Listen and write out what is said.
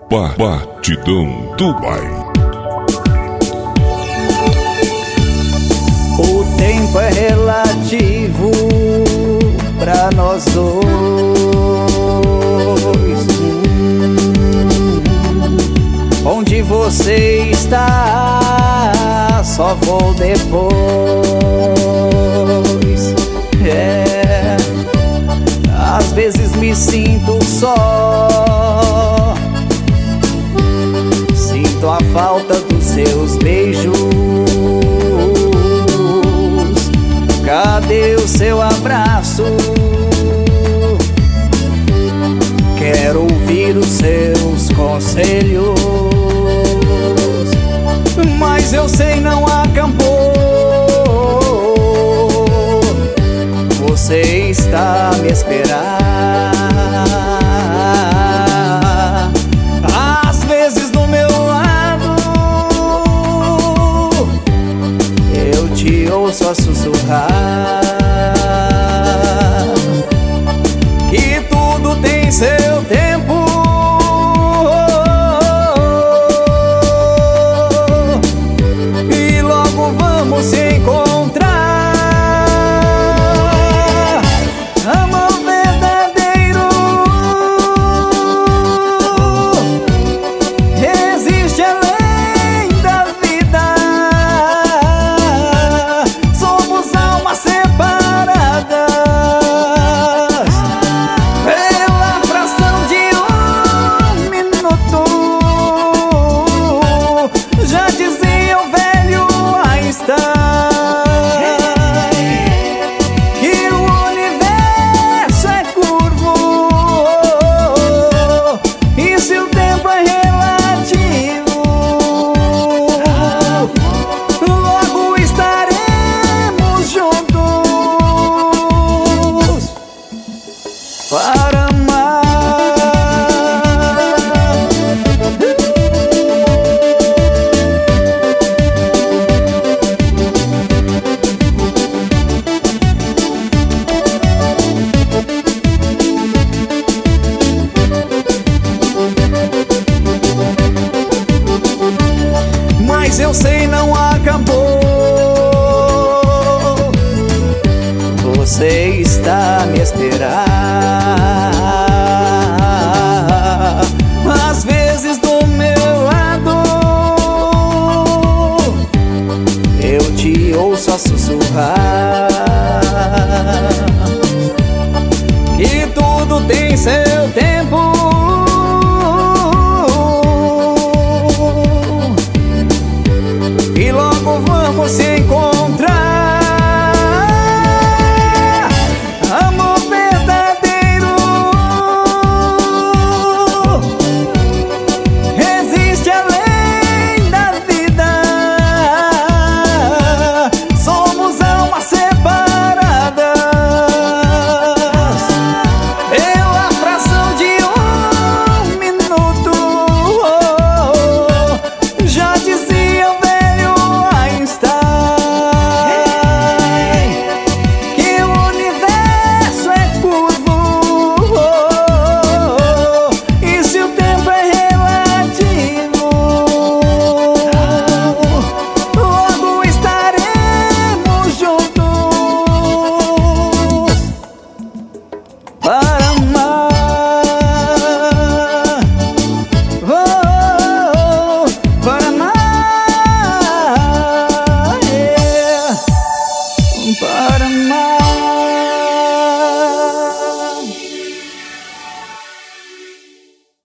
Batidão Dubai. O tempo é relativo pra nós dois. Onde você está, só vou depois. Às vezes me sinto só, sinto a falta dos seus beijos. Cadê o seu abraço? Quero ouvir os seus conselhos, mas eu sei não acampou. Você está a me esperar. Às vezes do meu lado eu te ouço a sussurrar que tudo tem seu tempo. E logo vamos se encontrar. Amor verdadeiro existe além da vida. Somos almas separadas pela fração de um minuto. Já dizia o velho Einstein que o universo é curvo e se o tempo é relativo, logo estaremos juntos para amar. Mas eu sei não acabou. Você está a me esperar. Às vezes do meu lado eu te ouço a sussurrar que tudo tem seu tempo. E logo vamos se encontrar. Amor verdadeiro existe além da vida. Somos almas separadas pela fração de um minuto. Já dizia o velho Einstein que o universo é curvo e se o tempo é relativo, logo estaremos juntos para amar. Para amar, yeah. Para amar.